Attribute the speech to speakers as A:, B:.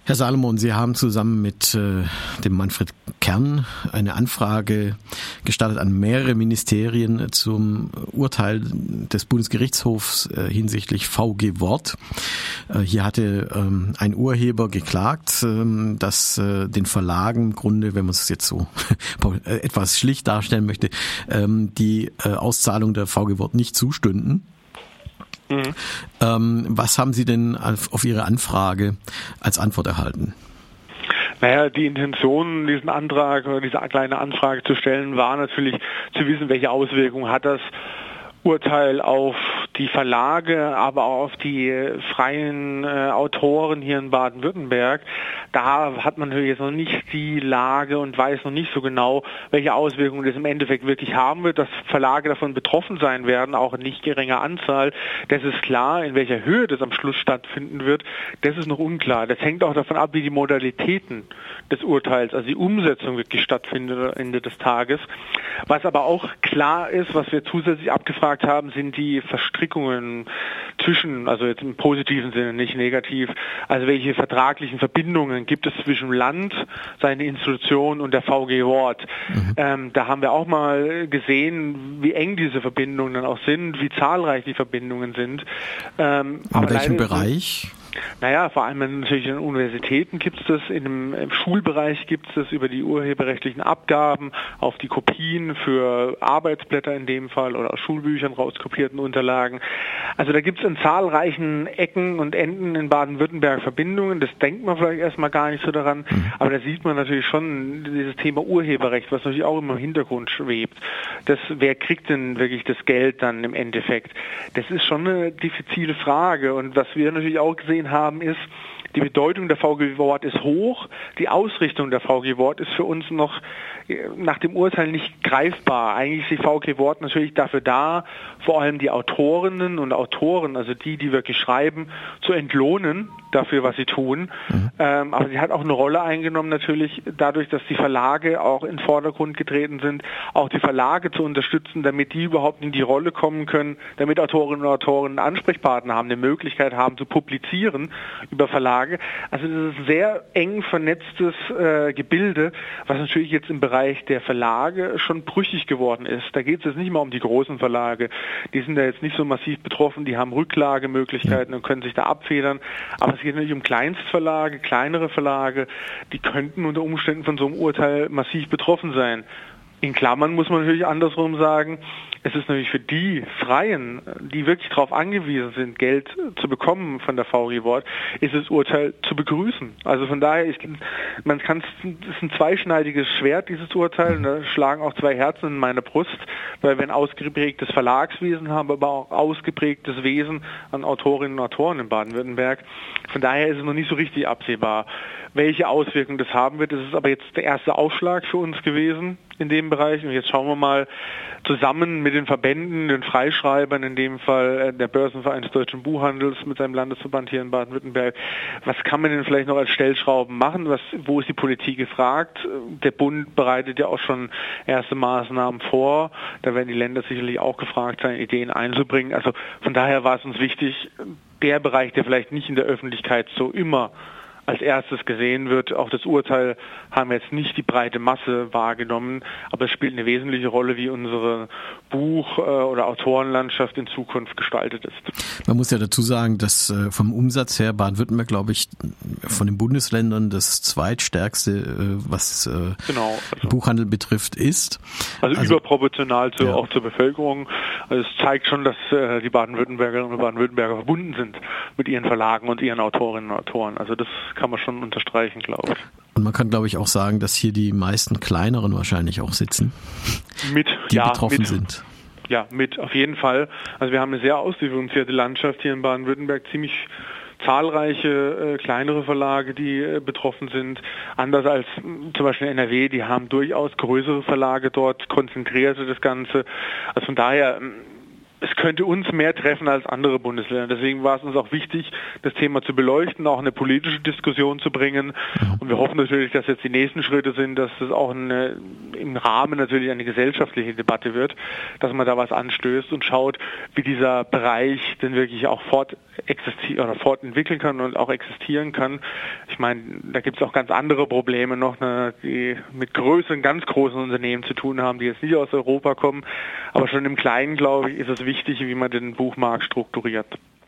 A: Herr Salomon, Sie haben zusammen mit dem Manfred Kern eine Anfrage gestartet an mehrere Ministerien zum Urteil des Bundesgerichtshofs hinsichtlich VG Wort. Hier hatte ein Urheber geklagt, dass den Verlagen im Grunde, wenn man es jetzt so etwas schlicht darstellen möchte, die Auszahlung der VG Wort nicht zustünden. Was haben Sie denn auf Ihre Anfrage als Antwort erhalten?
B: Naja, die Intention, diesen Antrag oder diese kleine Anfrage zu stellen, war natürlich zu wissen, welche Auswirkungen hat das Urteil auf die Verlage, aber auch auf die freien Autoren hier in Baden-Württemberg. Da hat man natürlich jetzt noch nicht die Lage und weiß noch nicht so genau, welche Auswirkungen das im Endeffekt wirklich haben wird, dass Verlage davon betroffen sein werden, auch in nicht geringer Anzahl. Das ist klar, in welcher Höhe das am Schluss stattfinden wird, das ist noch unklar. Das hängt auch davon ab, wie die Modalitäten des Urteils, also die Umsetzung wirklich stattfindet am Ende des Tages. Was aber auch klar ist, was wir zusätzlich abgefragt haben, sind die Verstrickungen zwischen, also jetzt im positiven Sinne, nicht negativ, also welche vertraglichen Verbindungen gibt es zwischen Land, seine Institution und der VG Wort. Da haben wir auch mal gesehen, wie eng diese Verbindungen dann auch sind, wie zahlreich die Verbindungen sind.
A: In welchem Bereich?
B: Naja, vor allem natürlich in den Universitäten gibt es das, im Schulbereich gibt es das über die urheberrechtlichen Abgaben auf die Kopien für Arbeitsblätter in dem Fall oder aus Schulbüchern rauskopierten Unterlagen. Also da gibt es in zahlreichen Ecken und Enden in Baden-Württemberg Verbindungen, das denkt man vielleicht erstmal gar nicht so daran, aber da sieht man natürlich schon dieses Thema Urheberrecht, was natürlich auch immer im Hintergrund schwebt. Wer kriegt denn wirklich das Geld dann im Endeffekt? Das ist schon eine diffizile Frage und was wir natürlich auch gesehen haben, ist, die Bedeutung der VG Wort ist hoch, die Ausrichtung der VG Wort ist für uns noch nach dem Urteil nicht greifbar. Eigentlich ist die VG Wort natürlich dafür da, vor allem die Autorinnen und Autoren, also die wirklich schreiben, zu entlohnen dafür, was sie tun. Aber sie hat auch eine Rolle eingenommen natürlich dadurch, dass die Verlage auch in den Vordergrund getreten sind, auch die Verlage zu unterstützen, damit die überhaupt in die Rolle kommen können, damit Autorinnen und Autoren einen Ansprechpartner haben, eine Möglichkeit haben zu publizieren über Verlage. Also das ist ein sehr eng vernetztes Gebilde, was natürlich jetzt im Bereich der Verlage schon brüchig geworden ist. Da geht es jetzt nicht mal um die großen Verlage. Die sind da jetzt nicht so massiv betroffen, die haben Rücklagemöglichkeiten und können sich da abfedern. Aber es geht natürlich um Kleinstverlage, kleinere Verlage, die könnten unter Umständen von so einem Urteil massiv betroffen sein. In Klammern muss man natürlich andersrum sagen, es ist natürlich für die Freien, die wirklich darauf angewiesen sind, Geld zu bekommen von der VG Wort, ist das Urteil zu begrüßen. Also von daher, es ist ein zweischneidiges Schwert, dieses Urteil, und da schlagen auch zwei Herzen in meine Brust, weil wir ein ausgeprägtes Verlagswesen haben, aber auch ausgeprägtes Wesen an Autorinnen und Autoren in Baden-Württemberg. Von daher ist es noch nicht so richtig absehbar, welche Auswirkungen das haben wird. Das ist aber jetzt der erste Aufschlag für uns gewesen in dem Bereich. Und jetzt schauen wir mal zusammen mit den Verbänden, den Freischreibern, in dem Fall der Börsenverein des Deutschen Buchhandels mit seinem Landesverband hier in Baden-Württemberg, was kann man denn vielleicht noch als Stellschrauben machen? Wo ist die Politik gefragt? Der Bund bereitet ja auch schon erste Maßnahmen vor. Da werden die Länder sicherlich auch gefragt sein, Ideen einzubringen. Also von daher war es uns wichtig, der Bereich, der vielleicht nicht in der Öffentlichkeit so immer als erstes gesehen wird. Auch das Urteil haben wir jetzt nicht die breite Masse wahrgenommen, aber es spielt eine wesentliche Rolle, wie unsere Buch- oder Autorenlandschaft in Zukunft gestaltet ist.
A: Man muss ja dazu sagen, dass vom Umsatz her Baden-Württemberg, glaube ich, von den Bundesländern das zweitstärkste, was Buchhandel betrifft, ist.
B: Also überproportional auch zur Bevölkerung. Also es zeigt schon, dass die Baden-Württembergerinnen und Baden-Württemberger verbunden sind mit ihren Verlagen und ihren Autorinnen und Autoren. Also das kann man schon unterstreichen, glaube ich.
A: Und man kann, glaube ich, auch sagen, dass hier die meisten kleineren wahrscheinlich auch sitzen, die betroffen sind.
B: Ja, auf jeden Fall. Also wir haben eine sehr ausdifferenzierte Landschaft hier in Baden-Württemberg, ziemlich zahlreiche kleinere Verlage, die betroffen sind. Anders als zum Beispiel in NRW, die haben durchaus größere Verlage dort, konzentrierte das Ganze. Also von daher es könnte uns mehr treffen als andere Bundesländer. Deswegen war es uns auch wichtig, das Thema zu beleuchten, auch eine politische Diskussion zu bringen. Und wir hoffen natürlich, dass jetzt die nächsten Schritte sind, dass es auch im Rahmen natürlich eine gesellschaftliche Debatte wird, dass man da was anstößt und schaut, wie dieser Bereich denn wirklich auch fortentwickeln kann und auch existieren kann. Ich meine, da gibt es auch ganz andere Probleme noch, die mit ganz großen Unternehmen zu tun haben, die jetzt nicht aus Europa kommen. Aber schon im Kleinen, glaube ich, ist es wichtig, wie man den Buchmarkt strukturiert.